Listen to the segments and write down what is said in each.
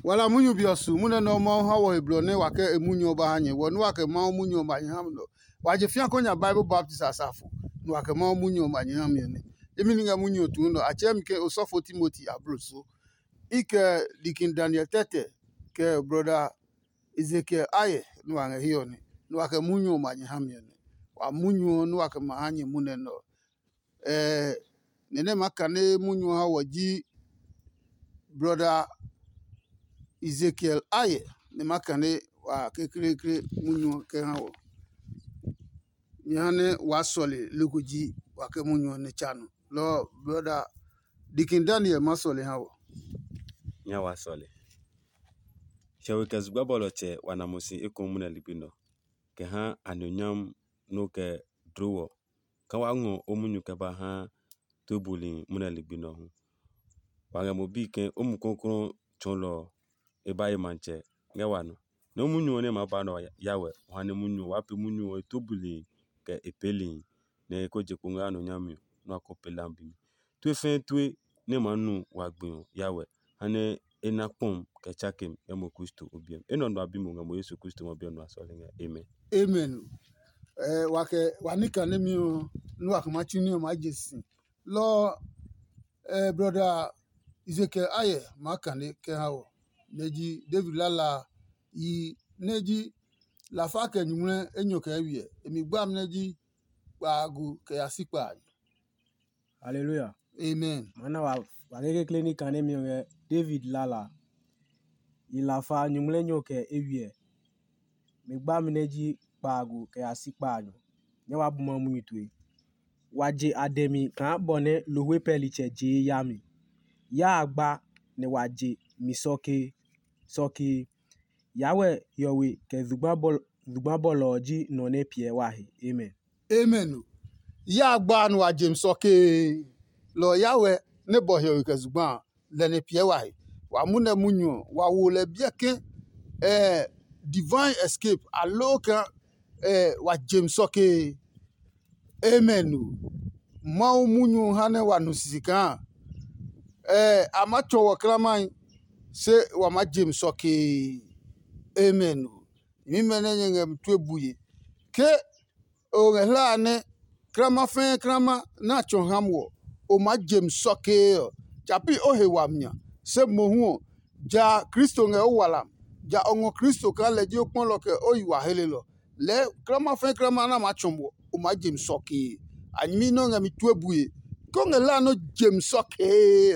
wala munyu biosu mune no ma ha wo hebro ne wake emunyu ba hanye wonu wake ma munyu ma nyam no waje fia konya Bible Baptist asafo no wake ma munyu ma nyam ne emi nga munyu tu no achem ke osofo Timothy abroso ike dikin Daniel Tete ke brother Ezekiel aye no anga hiyo ne no wake munyu ma nyam ne wa munyu no wake ma hanye mune no nene makane munyu ha waji brother Ezekiel aye ne makane wa kekere munyu ke hawo nyane wa sole lukuji wa ke munyu ne chanu lo brother Dikin Daniel masole hawo nya wa sole shawe kazugba boloche wanamusi ekomuna libino ke ha anonyam no ke drowo ka wa ngo omunyu ke ba ha tobuli muna libino hu wa mobi ke omukonkron chonlo ebaye manche ngewano no munyu ne mabano yawe wane munyu wapi munyu etobuli ke epeli ne koje kunga no nyamio no akopelambi tu fe tu ne manu wagbin yawe ane enakpom ke chakim emo Kristo obiem eno ndo abimu ngamo Yesu Kristo mo biem no asole nga amen wake wanika ne mi no akamachini ma jesi lo brother Ezekiel aye makane ke hawo neji David lala yi neji la fa ke nyumre enyo ke wie emi gbam neji pagu ke asikpa. Hallelujah. Amen. Mana wa gege clinic ane mi David lala yi la fa nyumre enyo ke ewie mi gbam neji pagu ke asikpa anyo nya wa buma mu itwe waje ademi kan bone lowe peliche je yami ya agba ne waje misoke soki yawe yowe ke zugba boloji no ne pie wahi amen ya agba no waje misoke lo yawe ne bohyo ke zugba le ne pie wahi wa mune munyu wa wole bieke divine escape aloka waje misoke amen ma munyu hane wa nusisika amacho wa kraman se wa ma James soke amen mi menenye ngem twebuye ke o ngela ne krama fe krama na cho hamwo o ma James soke chapi o he wamnya se mohu ja Kristo nge o wala ja ongo Kristo ka leji opon loke o yiwa helelo le krama fe krama na ma chombo o ma James soke anyi no ngem twebuye ko ngela no James soke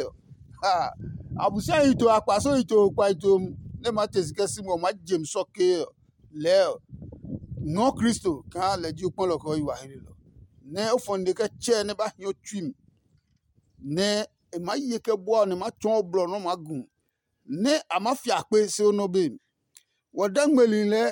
abusia ito akpaso ito kwa ito ne matesike simo ma James soke le no Kristo kan le ji opon loko yiwa helelo ne ofonde ke che ne ba hyo twim ne e ma yeke bo ne ma chon blo no magun ne amafia pe se ono be wodangmeli le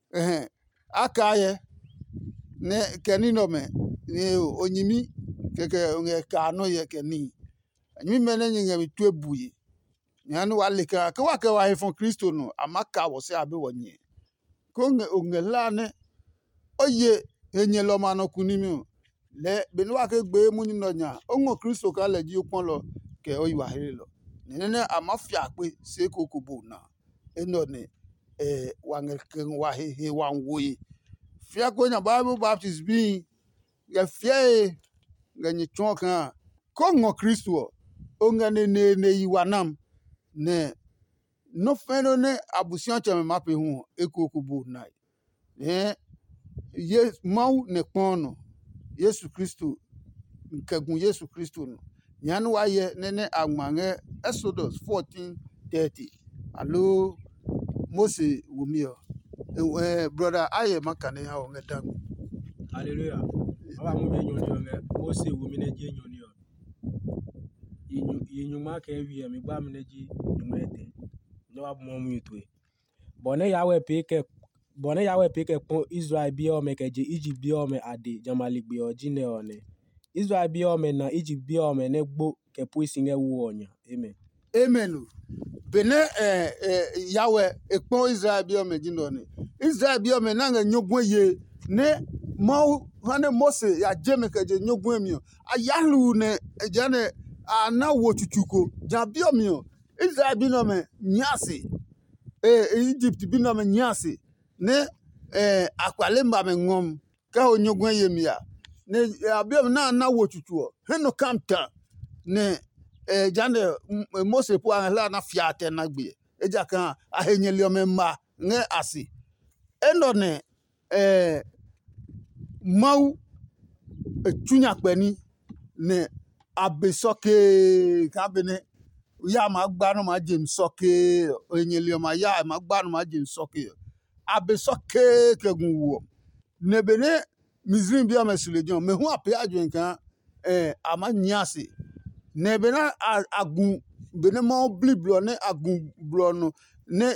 akaye ne kenino me ne onyimi keke onge ka no ye keni mi menenye ngemi twebuye nyanu waleka ke wake wa hefon Kristo no amaka wo se abe wonye ko ongela ne oye enye lo mano kunimi le benu wake gbe munyi no nya ongo Kristo ka leji opon lo ke oyiwa helelo nene amafia pe se kokobo na eno ne wangeken wa he wanwoye fia ko nya Bible Baptist bi ya fia ganyi chonka ko ngo Kristo ongane ne yiwanam ne no feno ne abusion cheme mape hu ekokubu nai ye mau ne pono Yesu Kristo nkagun Yesu Kristo no nyanu waye nene agmange Exodus 14:30 alo Mose wumio brother aye makane ha o ngedangu. Hallelujah. Aba mu be nyonyo nge Mose wumi ne je nyonyo yinyuma ke wie mi gba mi neji nyumete no abmo mu itwe bone yawe peke pon Israel bi o me ke je Egypt bi o me ade jamali gbe o jine one Israel bi o me na Egypt bi o me ne gbo ke puisi nge wu onya amen bene yawe ekpon Israel bi o me jine one Israel bi o me na nyogun ye ne mau hane Mose ya jeme ke je nyogun mi ayalu ne jane ana wo chuchuko jabio mi Israel bi no me nyase Egypt bi na me nyase ne akwale mba me ngom ka onyogwan yemia ne abiam na wo tutuo heno kamta ne jande Mose po anla na fiate na gbe eja kan ahenyelio me ma ne asi endo ne mau tunya peni ne abesoke kabene ya ma gbanu ma James soke enyelio ma ya ma gbanu ma James soke abesoke kegunwo ne bene Mizrim bia mesulejon me hu ape adwen kan amanyase ne bena agun bene ma bliblo ne agun blo no ne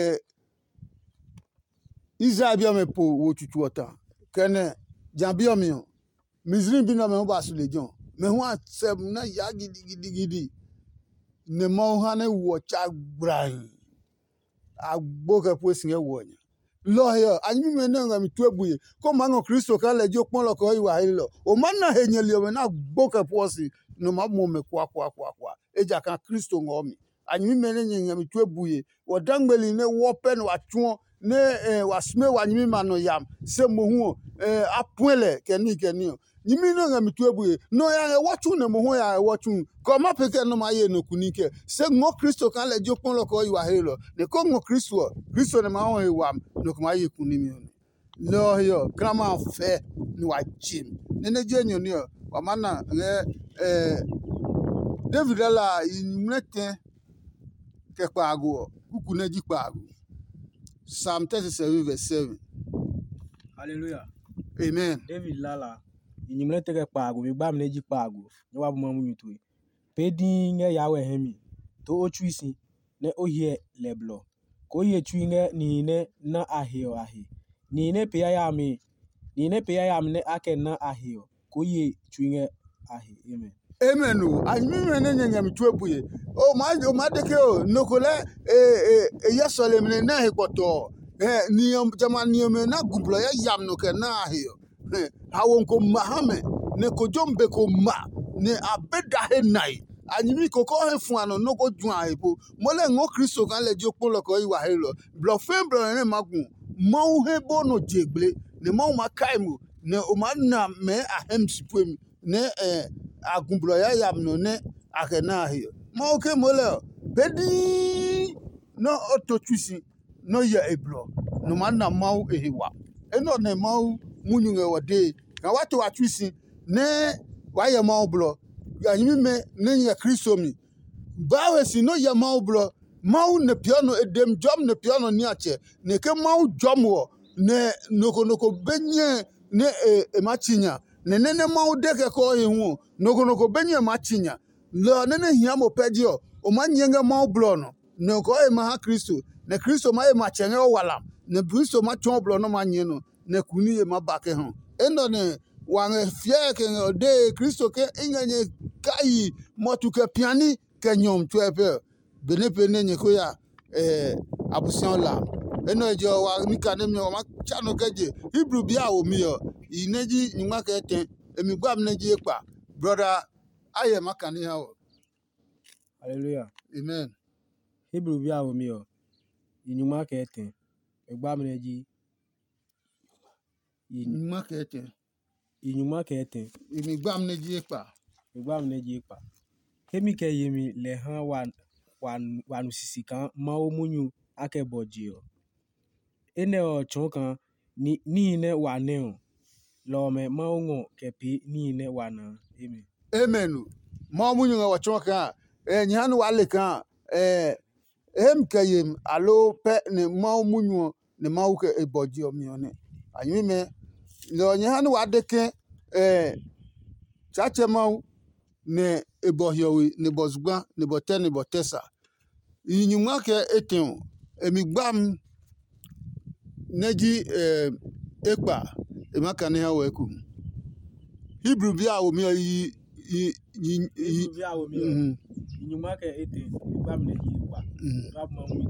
Israel bia me po wo tutu ota kene jambia mi Mizrim bi na me ba sulejon me hu asem na ya gidi ne ma ha ne wo cha gbran agboke posin e wo nya lawyer anyi me na ngam tuebuye ko mango Kristo ka le jo pon lo ko iwa hilo o man na henyeli o na gboke posi no ma mo me kwa eja kan Kristo ngomi anyi me ne ngam tuebuye wo dangbeli ne wo pen wa tuon ne wa sme wa nyi ma no yam se mo hu apuele keni o nyimi no ngam tuebuye no ya wotu ne mo hu ya wotu ko ma peke no ma ye no kunike se ngo Kristo kan le jo pon lo ko iwa hilo ne ko ngo Kristo ne ma ho iwa no ko ma ye kunimi o no yo krama fe ni wa chim ne jenyo ni o wa mana David la inmete ke pago kuku na ji pago Psalm 37 verse 7 Hallelujah. Amen. David lala inyimle tege kpago mi gba mneji kpago ne wa buma munyutu pedi nge yawe hemi to ochuisi ne ohie leblo ko ye twinge ni ne na ahio ahi ni ne pe ya mi ne ake na ahio ko ye twinge ahi amen Anyi me ne nyanyam tuebuye o ma deke o nokole yesole me na hekoto niyom jama niyome na gumblo ya yam no ke na ahio hawon ko mahame ne ko jombe ko ma ne abeda he nai anyimi koko he fuano no ko juan epo mole ngo Kristo kan le jopo loko iwa helo blo fembro ne magun mo he bono jegle ne mo makaimu ne o manna me ahem sipem ne agumblo ya yam no ne akena he mo ke mole bedi no ototusi no ya eblo no manna mau ehiwa eno ne mau munyunge wode na watu watwisi ne waye mau blo anyimi me ne ya Kristo mi bawe si no ya mau blo mau ne piano edem jom ne piano ni ache ne ke mau jom wo ne noko benye ne machinya ne mau deke ko ehu noko benye machinya lo ne hia mo pedio o manyenge mau blo no ne ko ma Kristo ne Kristo ma e machenge o wala ne Kristo ma chon blo no manye no ne kuni ye mabake ho endo ne wange fie ke de Kristo ke inganye kai motu ke piani ke nyom tuepe benepe ne nyeko ya abusion la eno jo wa nikane mi o ma chano keje Hebrew bia o mi yo ineji nyuma ke ten emi gba mneji epa brother aye makani ha o. Hallelujah. Amen. Hebrew bia o mi yo inyuma ke ten egba mneji Nyuma ke ten inyuma ke ten emi gba mneji epa egba mneji epa kemi ke yemi le han wanu sisi kan ma o munyu ake bojio ene o chon kan ni ne wa ne o lo me ma o ngo ke pe ni ne wa na amen ma munyu wa chon kan nyanu wale kan em kayem alo pe ne ma munyu ne ma o ke ebojio mi one anyi me lo nyanu wa deke chache ma ne ebohiowi ne bozugba ne bote ne botesa inyuma ke eten emigbam neji ekpa emakane ha weku Hebrew bia o mi inyuma ke eten egba mneji ekpa rab ma mu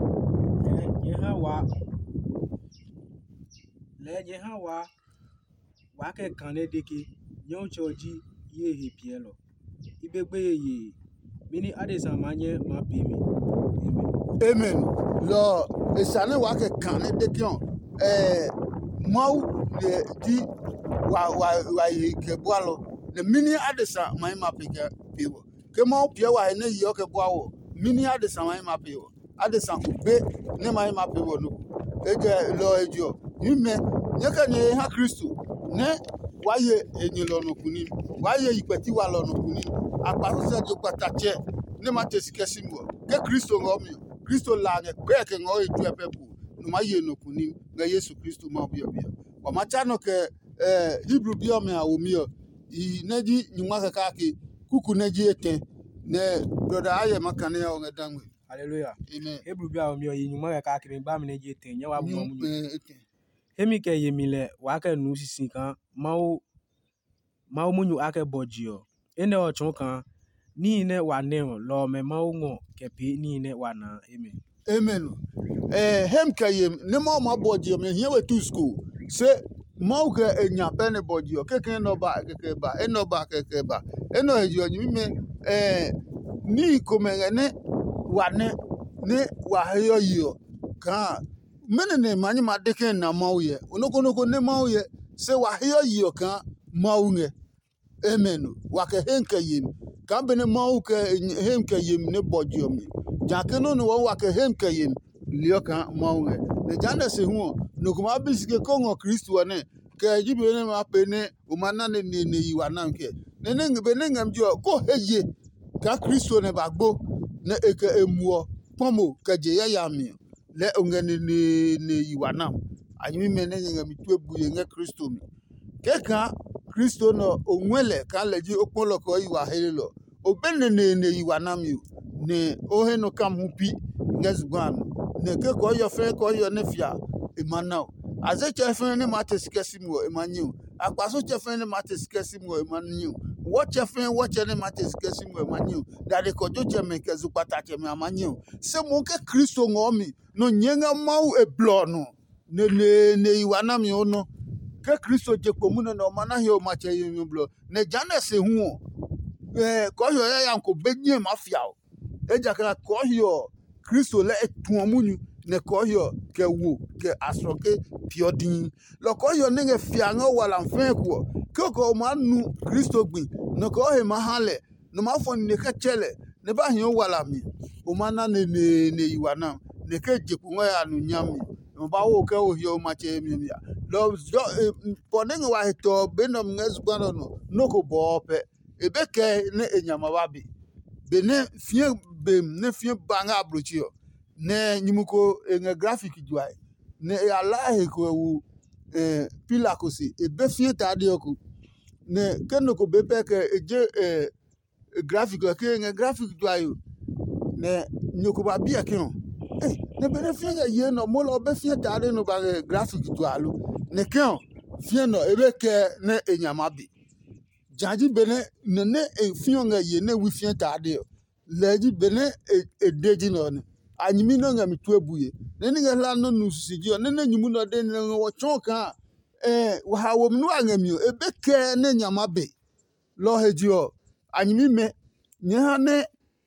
ye ha wa ke kane deke nyon choji ye he pielo ibegbe ye mini adesa manye ma pe mi amen lo esane wa ke kan ne de kion mau le di wa ye ke boalo le mini adesa mai ma peke piwo ke mau pia wa ne yo ke boawo mini adesa mai ma piwo adesa ube ne mai ma piwo no eje lo ejo ime nyeka ne ha Kristo ne wa ye enyi lo no kuni wa ye ipeti wa lo no kuni apa se jo patache ne ma tesikesi mo ke Kristo ngomi Kristo la ne ke ngo eju epepu no ma ye no kuni nga Yesu Kristo ma bia wa machano ke Hebrew bia me awomio I neji nyuma ka ki kuku neji ete ne brother aye makane ya onga dangwe hallelujah amen Hebrew bia o mi o yinyuma ka ki ba mi na je ten nya wa bu mu hemi ke yemile wa ka nu sisi kan mau munyu ake bojio ene o chon kan ni ne wa ne lo me mau ngo ke pe ni ne wa na amen hem kayem ne mau ma bojio me here we to school say mau ke enya pene bojio keke no ba keke ba eno ba keke ba eno ejo nyi me ni komengene wa ne wa heyo yo kan mene ne manyi ma deke na mau ye onoko ne mau ye se wa heyo yo kan mau nge amen wa ke henke yim kan bene mau ke henke yim ne bojio mi jake no wa ke henke yim lio kan mau nge ne jana se hu no kuma bisike kongo Kristo ne ke jibe ne ma pe ne o mana ne yiwa na nke ne be ne ngam jo ko heye ka Kristo ne bagbo ne eke emuo pomo ke je ya mi le ongene ne yiwa na anyi me ne ngam tu ebuye nge Kristo mi ke ka Kristo no onwele ka leji opolo ko yiwa helelo obenne ne yiwa na mi ne ohe no kam hupi ngezgwan ne ke ko yo fe ko yo ne fia emanao aze chefen ne matesikesi mo emanyu akpaso chefen ne matesikesi mo emanyu wo chefen wo chene matesikesi mo emanyu dade ko jo cheme ke zu pata cheme amanyu se mo ke Kristo ngomi no nyenga mau eblono ne iwana mi ono ke Kristo je komuno no mana he o mache yimi blo ne jana se hu ko yo ya ko benye mafia o eja ka ko yo Kristo le etuamunyu ne koyo ke wu ke asroke piodin lo koyo ne fianga wala mfenko koko manu Kristo gbin no ko he mahale no mafo ne ka chele ne ba hin wala mi o mana ne yiwana ne ke jeku ya nu nyami no ba wo ke o hio ma che mi ya lo ponen wa heto benom ngesgbano no ko bo pe ebeke ne enyama babi bene fie bem ne fie banga abrochio ne nyimuko nge graphic juai ne ala ko wu pila kosi ebe fie tade oku ne kenoko bepe ke eje graphic ke nge graphic juai ne nyoko ba bia kion ne bene fie ye no mo lo be fie tade no ba graphic jualu ne kion fie no ebe ke ne enyama bi jaji bene ne fie nge ye ne wi fie tade leji bene edeji no ne anyimi no ngam tu ebuye ne ne la no nusiji ne nyimu no de ne wo chonka wa hawo mnu angami ebeke ne nyama be lo hejio anyimi me nya ne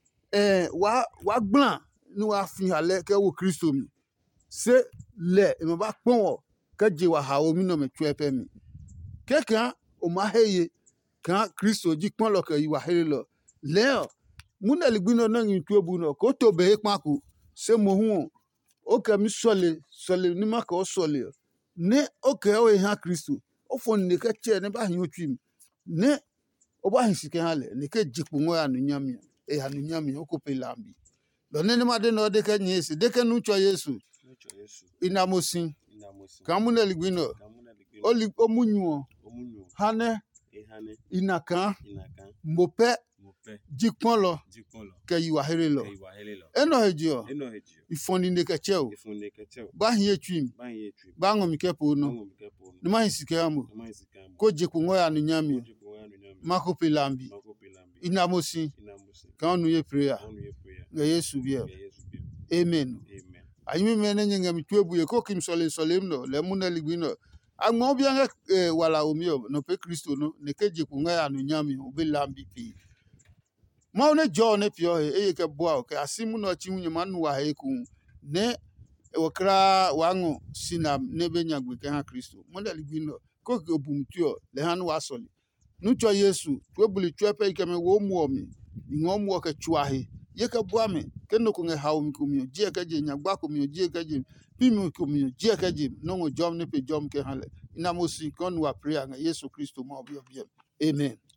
wa gblan ni wa fi hale ke wo Kristo mi se le me ba pon ke je wa hawo mi no me tu epe mi kekan o ma heye kan Kristo ji pon lo ke yi wa hele lo le muna ligbino no ngi tu ebu no ko to be paku se mo hu o ke mi sole ni ma ko sole ne o ke o ha Kristo o fo ne ke che ne ba hin otwim ne o ba hin sike hale ne ke jipu ngo ya no nyame hanu nyame o ko pe lambi lo ne ma de no de ke nyesi de ke nu cho Yesu inamosin kamuna ligbino o munyu hane inakan mope jikpolo ke yiwa hele lo eno hejio ifoni ne keche o ba hin etwim ba ngomi kepo no ne ma hisike amo ko jeku ngo ya no nyame mako pelambi inamosin kan nu ye prayer nge Yesu bia amen ayimi mene nyenga mitwebuye ko kim sole no le muna ligbino agmo bia nge wala omio no pe Kristo no ne ke jeku ngo ya no nyame obelambi pi ma one jo ne pio e ke boa ke asimu no chi nwunye manu wa he ku ne wakra wango sinam nebe nyagwe ke ha Kristo monda libino ko ke obumtuo le han wasoli nu cho Yesu to buli twepe ke me wo muomi ngo muo ke chuahi ye ka buame ke no ko nge haum kumio je ka je nyagba kumio je ka je pimi kumio je ka je no ngo jom ne pe jom ke hale ina mosi kon wa prayer nga Yesu Kristo mo bi. Amen.